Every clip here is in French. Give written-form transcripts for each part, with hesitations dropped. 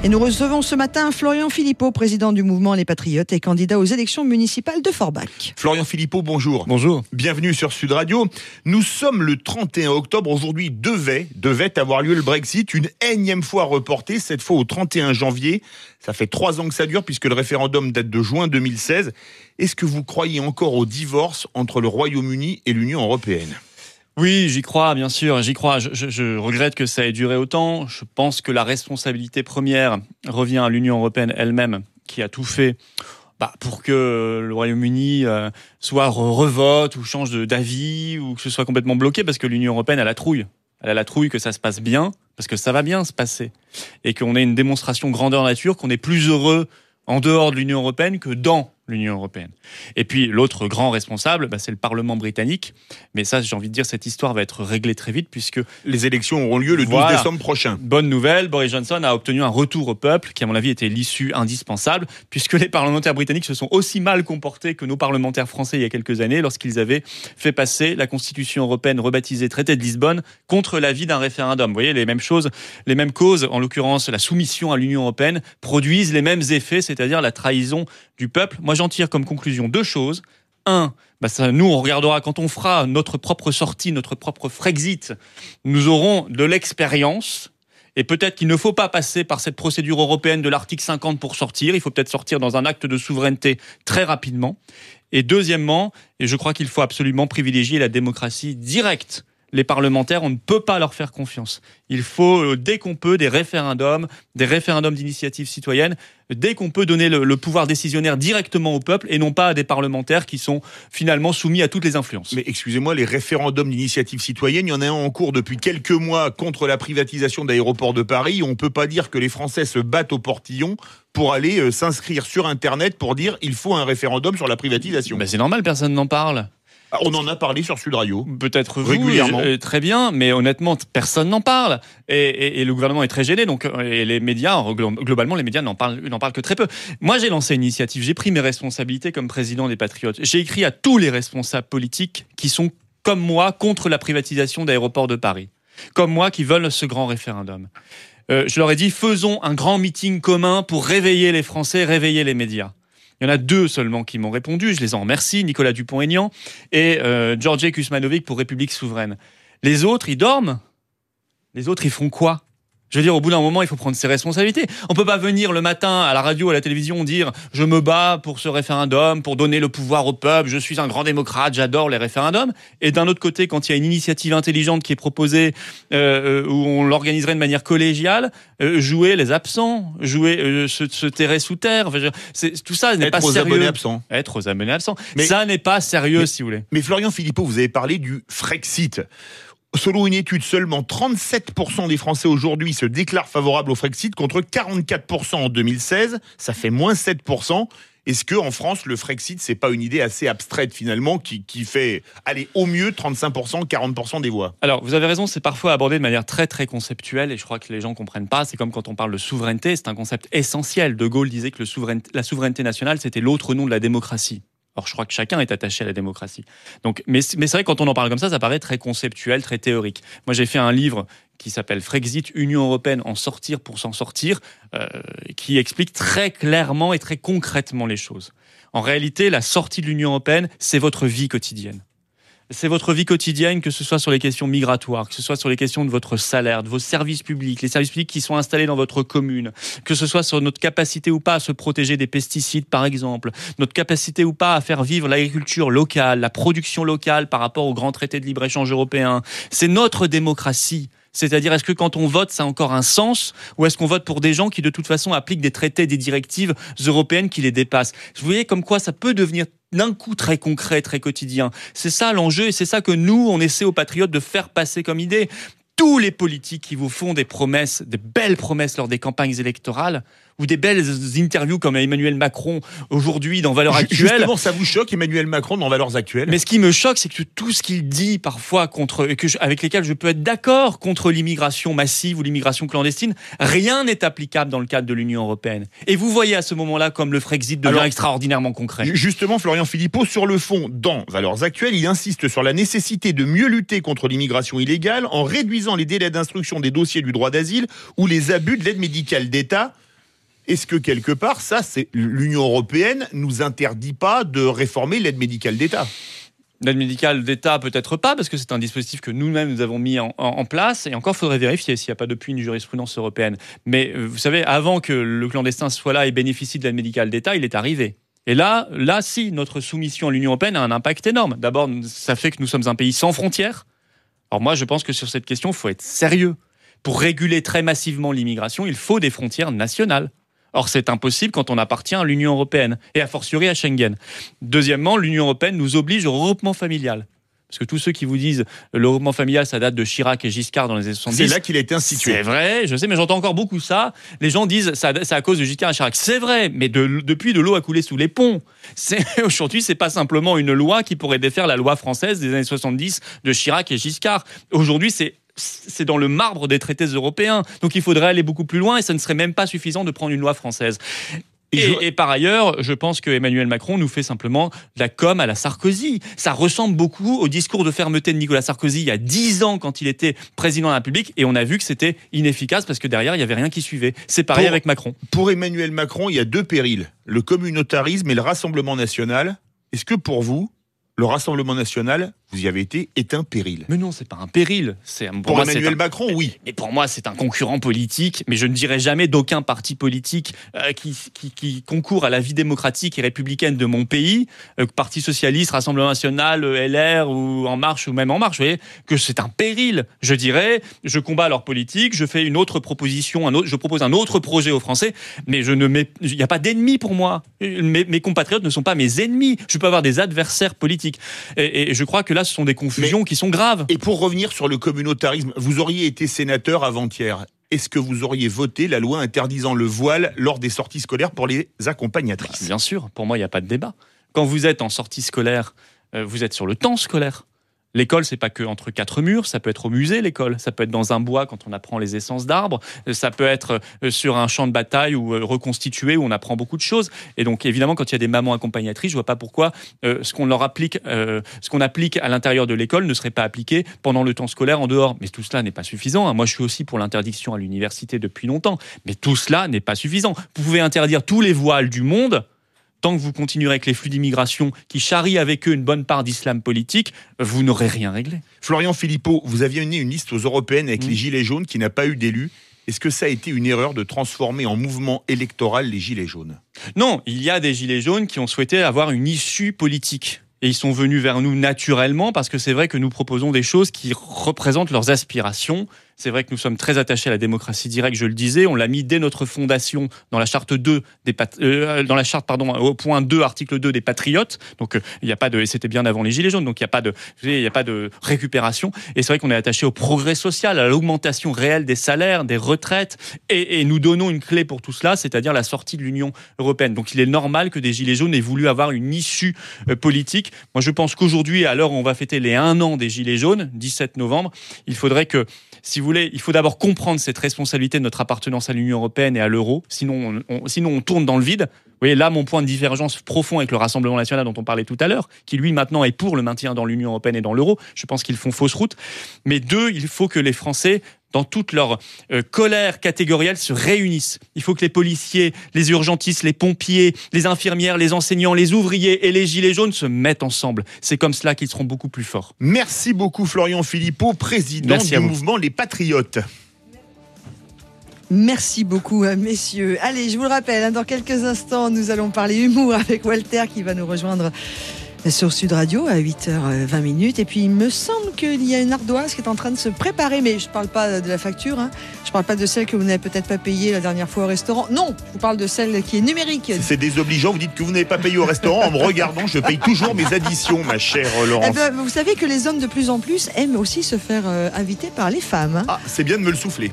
Et nous recevons ce matin Florian Philippot, président du mouvement Les Patriotes et candidat aux élections municipales de Forbach. Florian Philippot, bonjour. Bonjour. Bienvenue sur Sud Radio. Nous sommes le 31 octobre. Aujourd'hui devait avoir lieu le Brexit, une énième fois reporté, cette fois au 31 janvier. Ça fait 3 ans que ça dure puisque le référendum date de juin 2016. Est-ce que vous croyez encore au divorce entre le Royaume-Uni et l'Union européenne ? Oui, j'y crois, bien sûr, j'y crois. Je regrette que ça ait duré autant. Je pense que la responsabilité première revient à l'Union européenne elle-même, qui a tout fait pour que le Royaume-Uni soit revote ou change d'avis ou que ce soit complètement bloqué, parce que l'Union européenne a la trouille. Elle a la trouille que ça se passe bien, parce que ça va bien se passer. Et qu'on ait une démonstration grandeur nature, qu'on est plus heureux en dehors de l'Union européenne que dans l'Union européenne. Et puis l'autre grand responsable, c'est le Parlement britannique. Mais ça, j'ai envie de dire, cette histoire va être réglée très vite puisque les élections auront lieu le 12 décembre prochain. Bonne nouvelle, Boris Johnson a obtenu un retour au peuple qui, à mon avis, était l'issue indispensable puisque les parlementaires britanniques se sont aussi mal comportés que nos parlementaires français il y a quelques années lorsqu'ils avaient fait passer la Constitution européenne rebaptisée Traité de Lisbonne contre l'avis d'un référendum. Vous voyez, les mêmes choses, les mêmes causes, en l'occurrence la soumission à l'Union européenne, produisent les mêmes effets, c'est-à-dire la trahison du peuple. Moi, j'en tire comme conclusion 2 choses. 1, nous, on regardera quand on fera notre propre sortie, notre propre Frexit. Nous aurons de l'expérience. Et peut-être qu'il ne faut pas passer par cette procédure européenne de l'article 50 pour sortir. Il faut peut-être sortir dans un acte de souveraineté très rapidement. Et deuxièmement, et je crois qu'il faut absolument privilégier la démocratie directe. Les parlementaires, on ne peut pas leur faire confiance. Il faut, dès qu'on peut, des référendums d'initiative citoyenne, dès qu'on peut donner le pouvoir décisionnaire directement au peuple et non pas à des parlementaires qui sont finalement soumis à toutes les influences. Mais excusez-moi, les référendums d'initiative citoyenne, il y en a un en cours depuis quelques mois contre la privatisation d'Aéroports de Paris. On ne peut pas dire que les Français se battent au portillon pour aller s'inscrire sur Internet pour dire il faut un référendum sur la privatisation. C'est normal, personne n'en parle. On en a parlé sur Sud Radio. Peut-être vous, régulièrement. Très bien, mais honnêtement, personne n'en parle. Et le gouvernement est très gêné, et les médias, globalement, les médias n'en parlent que très peu. Moi, j'ai lancé une initiative, j'ai pris mes responsabilités comme président des Patriotes. J'ai écrit à tous les responsables politiques qui sont, comme moi, contre la privatisation d'Aéroports de Paris. Comme moi, qui veulent ce grand référendum. Je leur ai dit, faisons un grand meeting commun pour réveiller les Français, réveiller les médias. Il y en a 2 seulement qui m'ont répondu, je les en remercie, Nicolas Dupont-Aignan et Georges Kuzmanovic pour République Souveraine. Les autres, ils dorment. Les autres, ils font quoi ? Je veux dire, au bout d'un moment, il faut prendre ses responsabilités. On peut pas venir le matin à la radio, à la télévision, dire « Je me bats pour ce référendum, pour donner le pouvoir au peuple, je suis un grand démocrate, j'adore les référendums. » Et d'un autre côté, quand il y a une initiative intelligente qui est proposée, où on l'organiserait de manière collégiale, jouer les absents, se terrer sous terre. Enfin, tout ça n'est pas sérieux. Être aux abonnés absents. Mais ça n'est pas sérieux, si vous voulez. Mais Florian Philippot, vous avez parlé du Frexit. Selon une étude, seulement 37% des Français aujourd'hui se déclarent favorables au Frexit contre 44% en 2016. Ça fait moins 7%. Est-ce qu'en France, le Frexit, c'est pas une idée assez abstraite finalement qui fait, au mieux 35%, 40% des voix ? Alors, vous avez raison, c'est parfois abordé de manière très très conceptuelle et je crois que les gens comprennent pas. C'est comme quand on parle de souveraineté, c'est un concept essentiel. De Gaulle disait que la souveraineté nationale, c'était l'autre nom de la démocratie. Or, je crois que chacun est attaché à la démocratie. Donc, mais c'est vrai, quand on en parle comme ça paraît très conceptuel, très théorique. Moi, j'ai fait un livre qui s'appelle Frexit, Union européenne, en sortir pour s'en sortir, qui explique très clairement et très concrètement les choses. En réalité, la sortie de l'Union européenne, c'est votre vie quotidienne. C'est votre vie quotidienne, que ce soit sur les questions migratoires, que ce soit sur les questions de votre salaire, de vos services publics, les services publics qui sont installés dans votre commune, que ce soit sur notre capacité ou pas à se protéger des pesticides, par exemple, notre capacité ou pas à faire vivre l'agriculture locale, la production locale par rapport aux grands traités de libre-échange européens. C'est notre démocratie. C'est-à-dire, est-ce que quand on vote, ça a encore un sens ? Ou est-ce qu'on vote pour des gens qui, de toute façon, appliquent des traités, des directives européennes qui les dépassent ? Vous voyez comme quoi ça peut devenir d'un coup très concret, très quotidien. C'est ça l'enjeu et c'est ça que nous, on essaie aux Patriotes de faire passer comme idée. Tous les politiques qui vous font des promesses, des belles promesses lors des campagnes électorales, ou des belles interviews comme Emmanuel Macron aujourd'hui dans Valeurs Actuelles. Justement, ça vous choque, Emmanuel Macron dans Valeurs Actuelles ? Mais ce qui me choque, c'est que tout ce qu'il dit parfois avec lesquels je peux être d'accord contre l'immigration massive ou l'immigration clandestine, rien n'est applicable dans le cadre de l'Union européenne. Et vous voyez à ce moment-là comme le Frexit devient extraordinairement concret. Justement, Florian Philippot, sur le fond, dans Valeurs Actuelles, il insiste sur la nécessité de mieux lutter contre l'immigration illégale en réduisant les délais d'instruction des dossiers du droit d'asile ou les abus de l'aide médicale d'État. Est-ce que quelque part, ça, c'est l'Union européenne nous interdit pas de réformer l'aide médicale d'État ? L'aide médicale d'État, peut-être pas, parce que c'est un dispositif que nous-mêmes nous avons mis en place. Et encore, il faudrait vérifier s'il n'y a pas depuis une jurisprudence européenne. Mais vous savez, avant que le clandestin soit là et bénéficie de l'aide médicale d'État, il est arrivé. Et là, si, notre soumission à l'Union européenne a un impact énorme. D'abord, ça fait que nous sommes un pays sans frontières. Alors moi, je pense que sur cette question, il faut être sérieux. Pour réguler très massivement l'immigration, il faut des frontières nationales. Or, c'est impossible quand on appartient à l'Union européenne, et a fortiori à Schengen. Deuxièmement, l'Union européenne nous oblige au regroupement familial. Parce que tous ceux qui vous disent le regroupement familial, ça date de Chirac et Giscard dans les années 70. C'est là qu'il a été institué. C'est vrai, je sais, mais j'entends encore beaucoup ça. Les gens disent c'est à cause de Giscard et Chirac. C'est vrai, mais depuis, de l'eau a coulé sous les ponts. Aujourd'hui, c'est pas simplement une loi qui pourrait défaire la loi française des années 70 de Chirac et Giscard. Aujourd'hui, c'est dans le marbre des traités européens. Donc il faudrait aller beaucoup plus loin et ça ne serait même pas suffisant de prendre une loi française. Et par ailleurs, je pense que Emmanuel Macron nous fait simplement de la com à la Sarkozy. Ça ressemble beaucoup au discours de fermeté de Nicolas Sarkozy il y a 10 ans quand il était président de la République et on a vu que c'était inefficace parce que derrière, il n'y avait rien qui suivait. C'est pareil avec Macron. Pour Emmanuel Macron, il y a 2 périls, le communautarisme et le Rassemblement national. Est-ce que pour vous, le Rassemblement national, vous y avez été, est un péril? Mais non, c'est pas un péril. Pour Emmanuel Macron, oui. Mais pour moi, c'est un concurrent politique. Mais je ne dirais jamais d'aucun parti politique qui concourt à la vie démocratique et républicaine de mon pays, Parti socialiste, Rassemblement national, LR ou En Marche ou même En Marche, vous voyez, que c'est un péril. Je dirais, je combats leur politique, je fais une autre proposition, je propose un autre projet aux Français, mais il n'y a pas d'ennemis pour moi. Mes compatriotes ne sont pas mes ennemis. Je peux avoir des adversaires politiques. Et je crois que là, ce sont des confusions qui sont graves. Et pour revenir sur le communautarisme, vous auriez été sénateur avant-hier. Est-ce que vous auriez voté la loi interdisant le voile lors des sorties scolaires pour les accompagnatrices ? Bien sûr, pour moi, il n'y a pas de débat. Quand vous êtes en sortie scolaire, vous êtes sur le temps scolaire. L'école, c'est pas que entre 4 murs, ça peut être au musée, l'école. Ça peut être dans un bois quand on apprend les essences d'arbres. Ça peut être sur un champ de bataille ou reconstitué où on apprend beaucoup de choses. Et donc, évidemment, quand il y a des mamans accompagnatrices, je vois pas pourquoi ce qu'on applique à l'intérieur de l'école ne serait pas appliqué pendant le temps scolaire en dehors. Mais tout cela n'est pas suffisant. Moi, je suis aussi pour l'interdiction à l'université depuis longtemps. Mais tout cela n'est pas suffisant. Vous pouvez interdire tous les voiles du monde. Tant que vous continuerez avec les flux d'immigration qui charrient avec eux une bonne part d'islam politique, vous n'aurez rien réglé. Florian Philippot, vous aviez mené une liste aux européennes avec les Gilets jaunes qui n'a pas eu d'élus. Est-ce que ça a été une erreur de transformer en mouvement électoral les Gilets jaunes ? Non, il y a des Gilets jaunes qui ont souhaité avoir une issue politique. Et ils sont venus vers nous naturellement parce que c'est vrai que nous proposons des choses qui représentent leurs aspirations. C'est vrai que nous sommes très attachés à la démocratie directe, je le disais. On l'a mis dès notre fondation dans la charte 2 au point 2, article 2 des Patriotes. Donc, il n'y a pas de, et c'était bien avant les Gilets jaunes, donc il n'y a pas de récupération. Et c'est vrai qu'on est attaché au progrès social, à l'augmentation réelle des salaires, des retraites. Et nous donnons une clé pour tout cela, c'est-à-dire la sortie de l'Union européenne. Donc, il est normal que des Gilets jaunes aient voulu avoir une issue politique. Moi, je pense qu'aujourd'hui, à l'heure où on va fêter les 1 an des Gilets jaunes, 17 novembre, il faudrait que, si vous voulez, il faut d'abord comprendre cette responsabilité de notre appartenance à l'Union européenne et à l'euro. Sinon, on tourne dans le vide. Vous voyez, là, mon point de divergence profond avec le Rassemblement national dont on parlait tout à l'heure, qui lui maintenant est pour le maintien dans l'Union européenne et dans l'euro. Je pense qu'ils font fausse route. Mais 2, il faut que les Français, dans toute leur colère catégorielle, se réunissent. Il faut que les policiers, les urgentistes, les pompiers, les infirmières, les enseignants, les ouvriers et les gilets jaunes se mettent ensemble. C'est comme cela qu'ils seront beaucoup plus forts. Merci beaucoup Florian Philippot, président du mouvement Les Patriotes. Merci beaucoup, messieurs. Allez, je vous le rappelle, dans quelques instants, nous allons parler humour avec Walter qui va nous rejoindre sur Sud Radio à 8h20. Et puis, il me semble qu'il y a une ardoise qui est en train de se préparer, mais je ne parle pas de la facture, hein. Je ne parle pas de celle que vous n'avez peut-être pas payée la dernière fois au restaurant. Non, je vous parle de celle qui est numérique. C'est désobligeant, vous dites que vous n'avez pas payé au restaurant. En me regardant, je paye toujours mes additions, ma chère Laurence. Vous savez que les hommes de plus en plus aiment aussi se faire inviter par les femmes. Hein. Ah, c'est bien de me le souffler.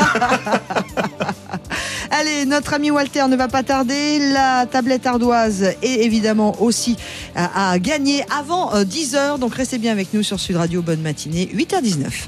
Allez, notre ami Walter ne va pas tarder. La tablette ardoise est évidemment aussi à gagner avant 10h. Donc restez bien avec nous sur Sud Radio. Bonne matinée, 8h19.